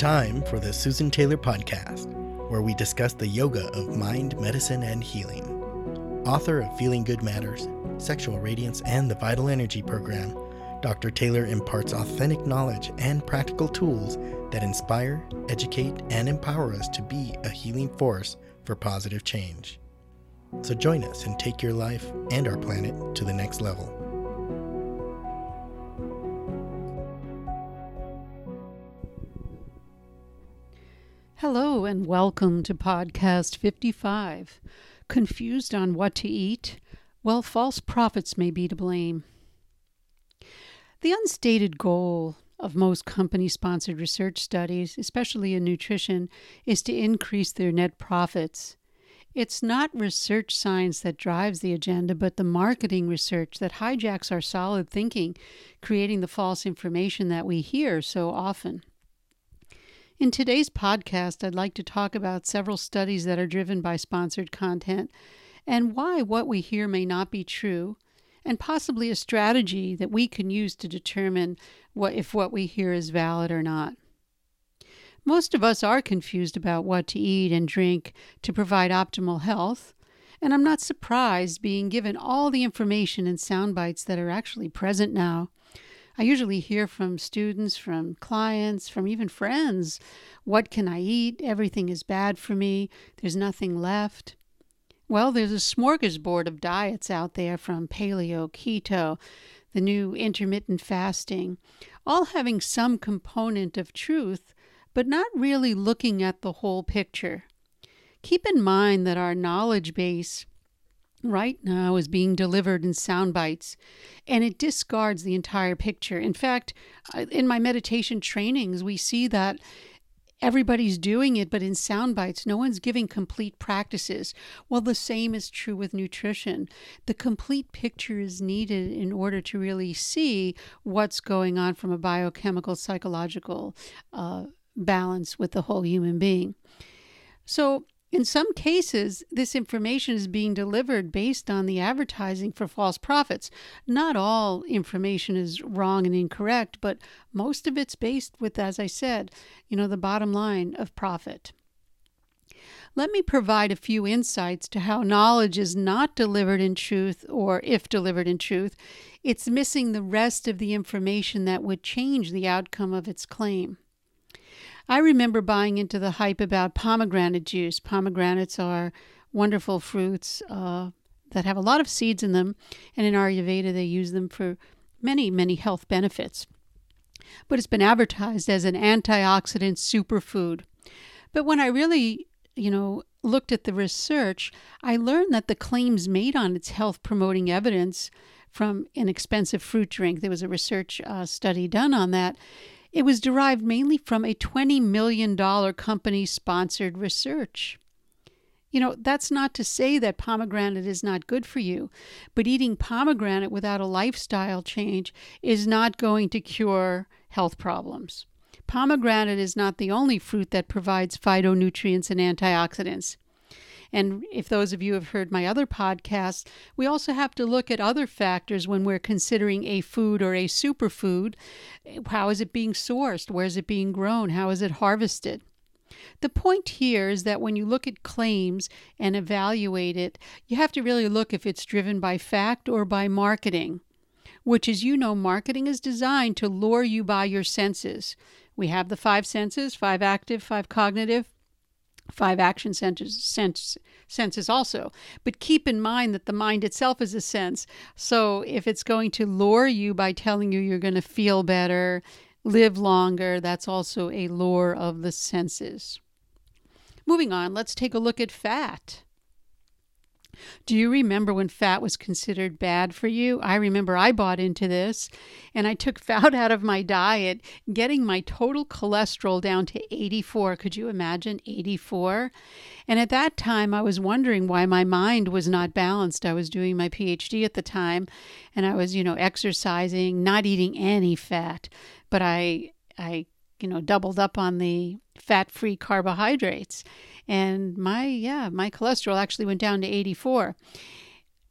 time for the Susan Taylor Podcast, where we discuss the yoga of mind, medicine, and healing. Author of Feeling Good Matters, Sexual Radiance, and the Vital Energy Program, Dr. Taylor imparts authentic knowledge and practical tools that inspire, educate, and empower us to be a healing force for positive change. So join us and take your life and our planet to the next level. Hello and welcome to Podcast 55. Confused on what to eat? Well, false prophets may be to blame. The unstated goal of most company-sponsored research studies, especially in nutrition, is to increase their net profits. It's not research science that drives the agenda, but the marketing research that hijacks our solid thinking, creating the false information that we hear so often. In today's podcast, I'd like to talk about several studies that are driven by sponsored content and why what we hear may not be true, and possibly a strategy that we can use to determine if what we hear is valid or not. Most of us are confused about what to eat and drink to provide optimal health, and I'm not surprised being given all the information and sound bites that are actually present now. I usually hear from students, from clients, from even friends, what can I eat? Everything is bad for me. There's nothing left. Well, there's a smorgasbord of diets out there, from paleo, keto, the new intermittent fasting, all having some component of truth, but not really looking at the whole picture. Keep in mind that our knowledge base right now is being delivered in sound bites, and it discards the entire picture. In fact, in my meditation trainings, we see that everybody's doing it, but in sound bites. No one's giving complete practices. Well, the same is true with nutrition. The complete picture is needed in order to really see what's going on from a biochemical, psychological balance with the whole human being. So, in some cases, this information is being delivered based on the advertising for false prophets. Not all information is wrong and incorrect, but most of it's based with, as I said, the bottom line of profit. Let me provide a few insights to how knowledge is not delivered in truth, or if delivered in truth, it's missing the rest of the information that would change the outcome of its claim. I remember buying into the hype about pomegranate juice. Pomegranates are wonderful fruits that have a lot of seeds in them, and in Ayurveda they use them for many, many health benefits. But it's been advertised as an antioxidant superfood. But when I really, looked at the research, I learned that the claims made on its health-promoting evidence from an expensive fruit drink, there was a research study done on that, it was derived mainly from a $20 million company-sponsored research. That's not to say that pomegranate is not good for you, but eating pomegranate without a lifestyle change is not going to cure health problems. Pomegranate is not the only fruit that provides phytonutrients and antioxidants. And if those of you have heard my other podcasts, we also have to look at other factors when we're considering a food or a superfood. How is it being sourced? Where is it being grown? How is it harvested? The point here is that when you look at claims and evaluate it, you have to really look if it's driven by fact or by marketing, which, as you know, marketing is designed to lure you by your senses. We have the 5 senses, 5 active, 5 cognitive, 5 action senses also. But keep in mind that the mind itself is a sense. So if it's going to lure you by telling you you're going to feel better, live longer, that's also a lure of the senses. Moving on, let's take a look at fat. Do you remember when fat was considered bad for you? I remember I bought into this, and I took fat out of my diet, getting my total cholesterol down to 84. Could you imagine 84? And at that time, I was wondering why my mind was not balanced. I was doing my PhD at the time, and I was, exercising, not eating any fat, but I doubled up on the fat-free carbohydrates. And my cholesterol actually went down to 84.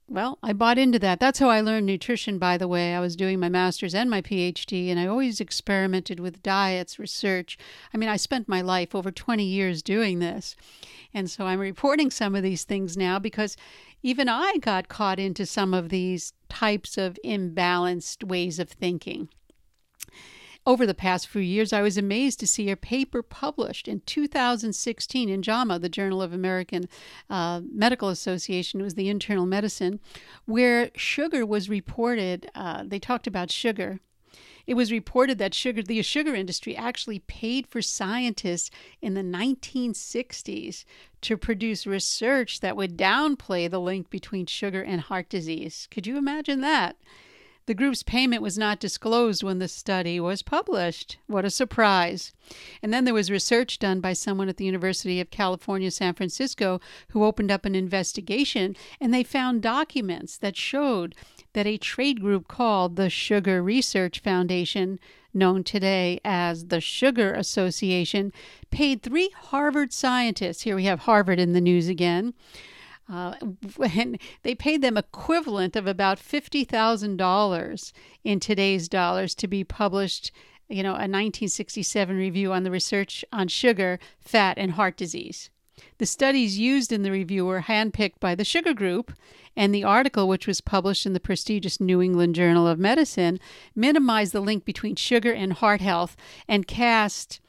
Well, I bought into that. That's how I learned nutrition, by the way. I was doing my master's and my PhD, and I always experimented with diets, research. I mean, I spent my life, over 20 years, doing this. And so I'm reporting some of these things now because even I got caught into some of these types of imbalanced ways of thinking. Over the past few years, I was amazed to see a paper published in 2016 in JAMA, the Journal of American Medical Association. It was the Internal Medicine, where sugar was reported. They talked about sugar. It was reported that the sugar industry actually paid for scientists in the 1960s to produce research that would downplay the link between sugar and heart disease. Could you imagine that? The group's payment was not disclosed when the study was published. What a surprise. And then there was research done by someone at the University of California, San Francisco, who opened up an investigation, and they found documents that showed that a trade group called the Sugar Research Foundation, known today as the Sugar Association, paid 3 Harvard scientists, here we have Harvard in the news again, and they paid them equivalent of about $50,000 in today's dollars to be published, a 1967 review on the research on sugar, fat, and heart disease. The studies used in the review were handpicked by the Sugar Group, and the article, which was published in the prestigious New England Journal of Medicine, minimized the link between sugar and heart health and cast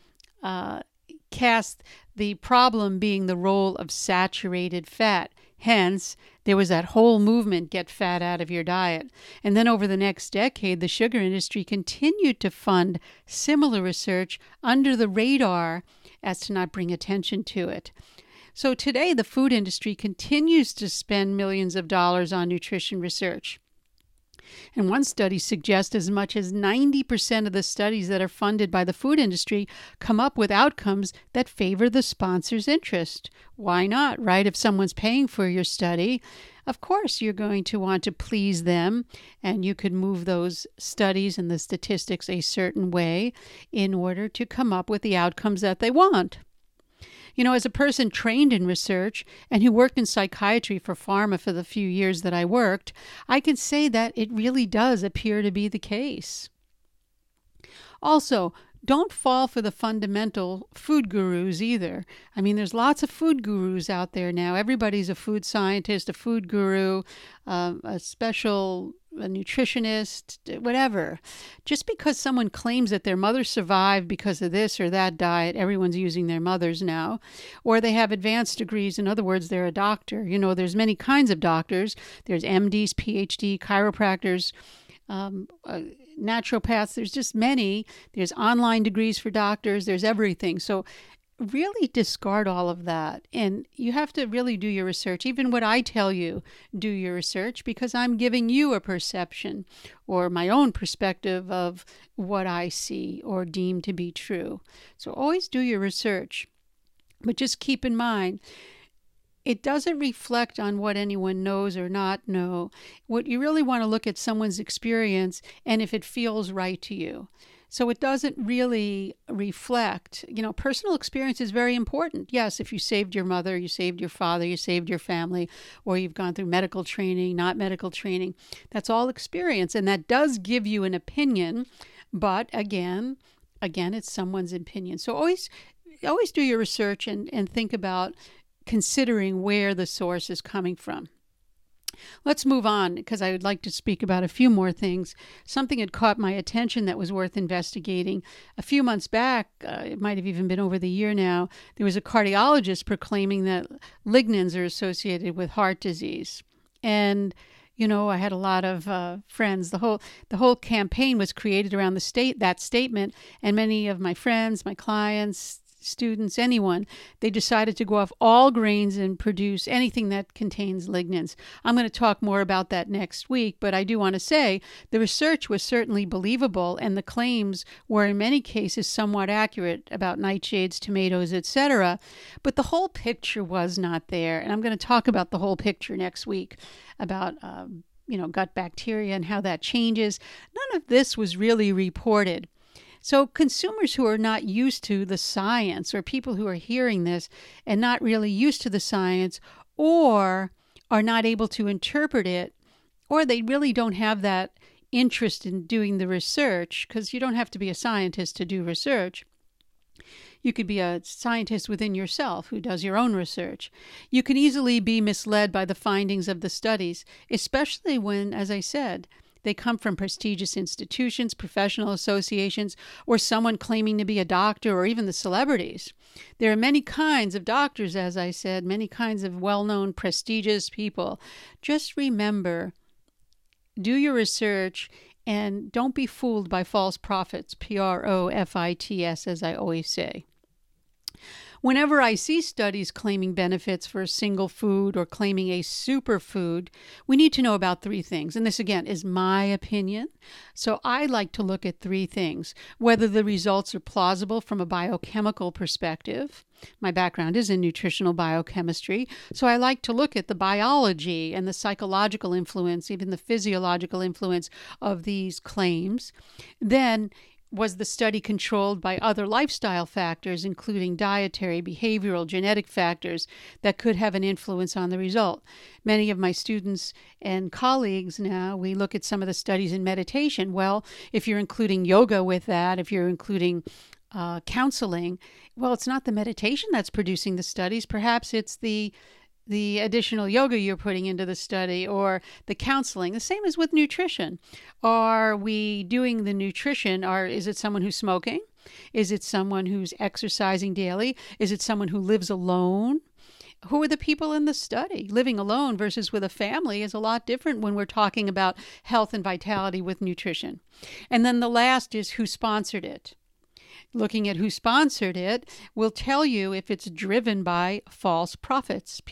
the problem being the role of saturated fat. Hence, there was that whole movement, get fat out of your diet. And then over the next decade, the sugar industry continued to fund similar research under the radar as to not bring attention to it. So today, the food industry continues to spend millions of dollars on nutrition research. And one study suggests as much as 90% of the studies that are funded by the food industry come up with outcomes that favor the sponsor's interest. Why not, right? If someone's paying for your study, of course you're going to want to please them, and you could move those studies and the statistics a certain way in order to come up with the outcomes that they want. As a person trained in research and who worked in psychiatry for pharma for the few years that I worked, I can say that it really does appear to be the case. Also, don't fall for the fundamental food gurus either. I mean, there's lots of food gurus out there now. Everybody's a food scientist, a food guru, a nutritionist, whatever. Just because someone claims that their mother survived because of this or that diet, everyone's using their mothers now, or they have advanced degrees, in other words, they're a doctor. There's many kinds of doctors. There's MDs, PhD, chiropractors, naturopaths. There's just many. There's online degrees for doctors. There's everything. So really discard all of that. And you have to really do your research. Even what I tell you, do your research, because I'm giving you a perception or my own perspective of what I see or deem to be true. So always do your research. But just keep in mind, it doesn't reflect on what anyone knows or not know. What you really want to look at someone's experience and if it feels right to you. So it doesn't really reflect, personal experience is very important. Yes, if you saved your mother, you saved your father, you saved your family, or you've gone through medical training, not medical training, that's all experience. And that does give you an opinion. But again, it's someone's opinion. So always do your research and think about considering where the source is coming from. Let's move on, because I would like to speak about a few more things. Something had caught my attention that was worth investigating. A few months back, it might have even been over the year now, there was a cardiologist proclaiming that lignans are associated with heart disease. And I had a lot of friends. The whole campaign was created around that statement, and many of my friends, my clients, students, anyone, they decided to go off all grains and produce anything that contains lignans. I'm going to talk more about that next week, but I do want to say the research was certainly believable, and the claims were in many cases somewhat accurate about nightshades, tomatoes, etc. But the whole picture was not there, and I'm going to talk about the whole picture next week about gut bacteria and how that changes. None of this was really reported. So consumers who are not used to the science, or people who are hearing this and not really used to the science, or are not able to interpret it, or they really don't have that interest in doing the research, because you don't have to be a scientist to do research. You could be a scientist within yourself who does your own research. You can easily be misled by the findings of the studies, especially when, as I said, they come from prestigious institutions, professional associations, or someone claiming to be a doctor, or even the celebrities. There are many kinds of doctors, as I said, many kinds of well-known, prestigious people. Just remember, do your research, and don't be fooled by false prophets, Profits, as I always say. Whenever I see studies claiming benefits for a single food or claiming a superfood, we need to know about three things. And this, again, is my opinion. So I like to look at three things: whether the results are plausible from a biochemical perspective. My background is in nutritional biochemistry, so I like to look at the biology and the psychological influence, even the physiological influence of these claims. Then, was the study controlled by other lifestyle factors, including dietary, behavioral, genetic factors that could have an influence on the result? Many of my students and colleagues now, we look at some of the studies in meditation. Well, if you're including yoga with that, if you're including counseling, well, it's not the meditation that's producing the studies. Perhaps it's the additional yoga you're putting into the study, or the counseling. The same as with nutrition. Are we doing the nutrition? Is it someone who's smoking? Is it someone who's exercising daily? Is it someone who lives alone? Who are the people in the study? Living alone versus with a family is a lot different when we're talking about health and vitality with nutrition. And then the last is who sponsored it. Looking at who sponsored it will tell you if it's driven by false prophets,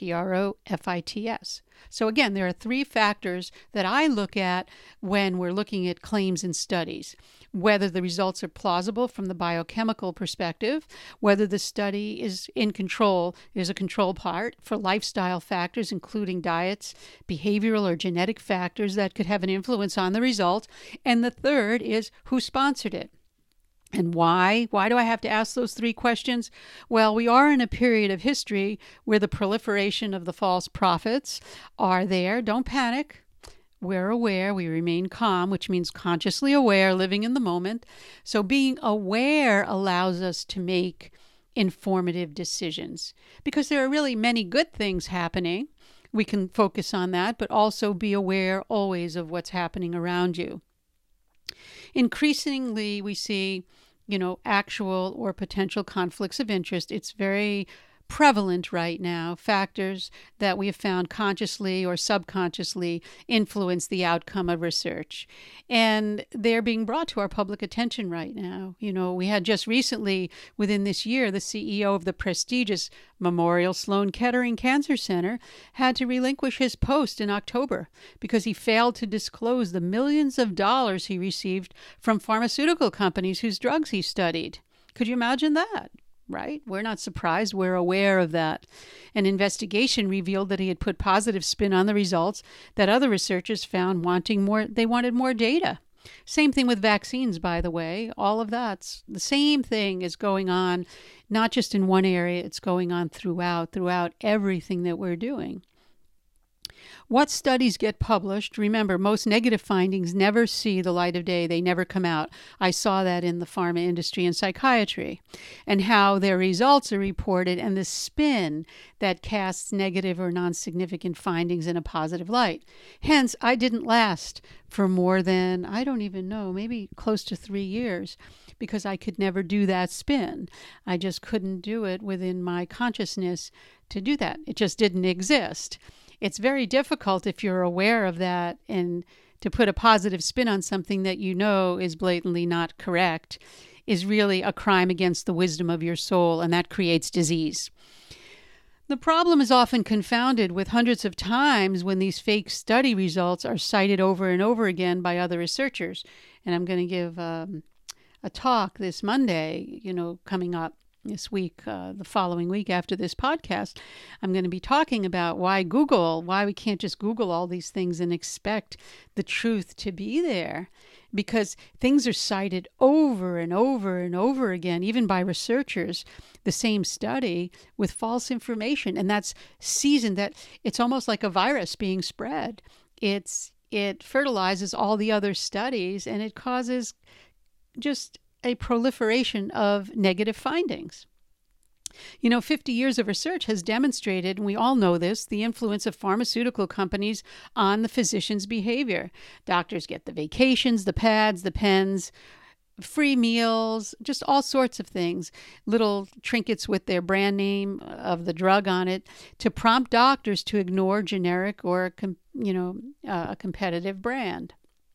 Profits. So again, there are three factors that I look at when we're looking at claims and studies: whether the results are plausible from the biochemical perspective, whether the study is in control, there's a control part for lifestyle factors, including diets, behavioral or genetic factors that could have an influence on the result, and the third is who sponsored it. And why? Why do I have to ask those three questions? Well, we are in a period of history where the proliferation of the false prophets are there. Don't panic. We're aware. We remain calm, which means consciously aware, living in the moment. So being aware allows us to make informative decisions, because there are really many good things happening. We can focus on that, but also be aware always of what's happening around you. Increasingly, we see, actual or potential conflicts of interest. It's very prevalent right now, factors that we have found consciously or subconsciously influence the outcome of research. And they're being brought to our public attention right now. We had just recently, within this year, the CEO of the prestigious Memorial Sloan Kettering Cancer Center had to relinquish his post in October because he failed to disclose the millions of dollars he received from pharmaceutical companies whose drugs he studied. Could you imagine that? Right? We're not surprised. We're aware of that. An investigation revealed that he had put positive spin on the results that other researchers found they wanted more data. Same thing with vaccines, by the way. All of that's the same thing is going on, not just in one area, it's going on throughout everything that we're doing. What studies get published? Remember, most negative findings never see the light of day. They never come out. I saw that in the pharma industry and psychiatry, and how their results are reported and the spin that casts negative or non-significant findings in a positive light. Hence, I didn't last for more than, I don't even know, maybe close to 3 years, because I could never do that spin. I just couldn't do it within my consciousness to do that. It just didn't exist. It's very difficult if you're aware of that, and to put a positive spin on something that you know is blatantly not correct is really a crime against the wisdom of your soul, and that creates disease. The problem is often confounded with hundreds of times when these fake study results are cited over and over again by other researchers. And I'm going to give a talk this Monday, coming up, this week, the following week after this podcast, I'm going to be talking about why we can't just Google all these things and expect the truth to be there. Because things are cited over and over and over again, even by researchers, the same study with false information. And that's seasoned, that it's almost like a virus being spread. It fertilizes all the other studies, and it causes just a proliferation of negative findings. 50 years of research has demonstrated, and we all know this, the influence of pharmaceutical companies on the physician's behavior. Doctors get the vacations, the pads, the pens, free meals, just all sorts of things, little trinkets with their brand name of the drug on it, to prompt doctors to ignore generic or a competitive brand.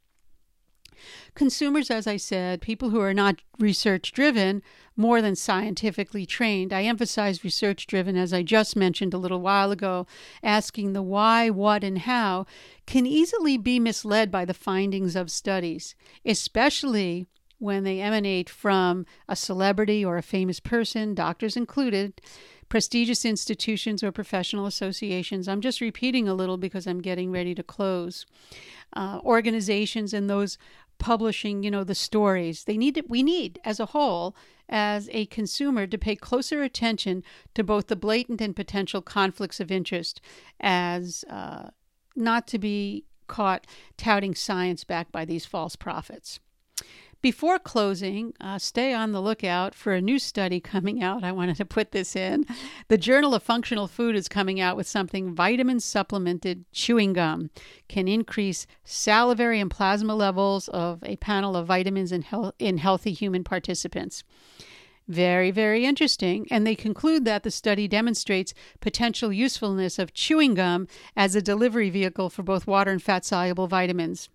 Consumers, as I said, people who are not research-driven, more than scientifically trained. I emphasize research-driven, as I just mentioned a little while ago, asking the why, what, and how, can easily be misled by the findings of studies, especially when they emanate from a celebrity or a famous person, doctors included, prestigious institutions or professional associations. I'm just repeating a little because I'm getting ready to close. Organizations and those publishing, the stories. We need, as a whole, as a consumer, to pay closer attention to both the blatant and potential conflicts of interest, as not to be caught touting science backed by these false prophets. Before closing, stay on the lookout for a new study coming out. I wanted to put this in. The Journal of Functional Food is coming out with something: vitamin-supplemented chewing gum can increase salivary and plasma levels of a panel of vitamins in healthy human participants. Very, very interesting. And they conclude that the study demonstrates potential usefulness of chewing gum as a delivery vehicle for both water and fat-soluble vitamins.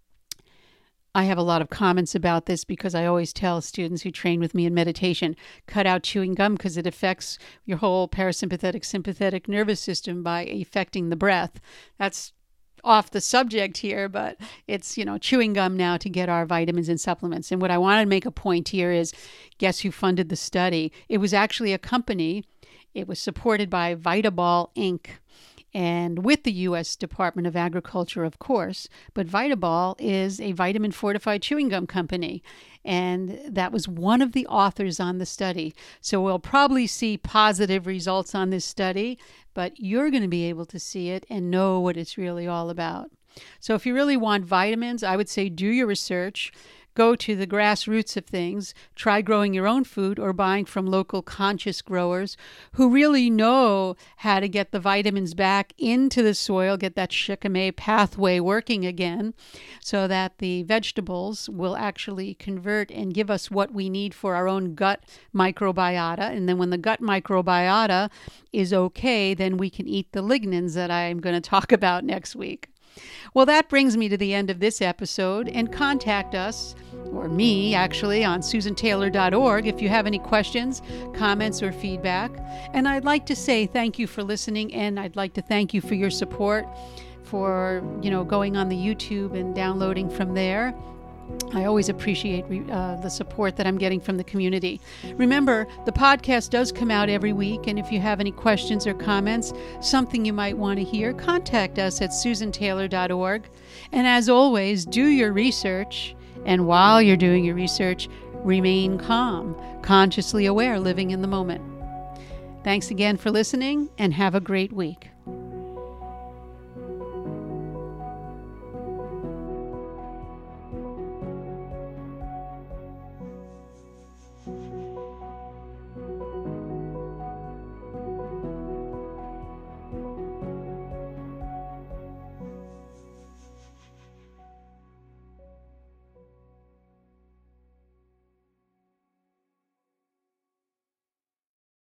I have a lot of comments about this because I always tell students who train with me in meditation, cut out chewing gum because it affects your whole parasympathetic, sympathetic nervous system by affecting the breath. That's off the subject here, but it's, chewing gum now to get our vitamins and supplements. And what I want to make a point here is, guess who funded the study? It was actually a company. It was supported by Vitaball Inc., and with the U.S. Department of Agriculture, of course. But Vitaball is a vitamin-fortified chewing gum company, and that was one of the authors on the study. So we'll probably see positive results on this study, but you're going to be able to see it and know what it's really all about. So if you really want vitamins, I would say do your research. Go to the grassroots of things, try growing your own food or buying from local conscious growers who really know how to get the vitamins back into the soil, get that shikimate pathway working again so that the vegetables will actually convert and give us what we need for our own gut microbiota. And then when the gut microbiota is okay, then we can eat the lignans that I'm going to talk about next week. Well, that brings me to the end of this episode, and contact us, or me actually, on susantaylor.org if you have any questions, comments, or feedback. And I'd like to say thank you for listening, and I'd like to thank you for your support, for going on the YouTube and downloading from there. I always appreciate the support that I'm getting from the community. Remember, the podcast does come out every week, and if you have any questions or comments, something you might want to hear, contact us at susantaylor.org. And as always, do your research, and while you're doing your research, remain calm, consciously aware, living in the moment. Thanks again for listening, and have a great week.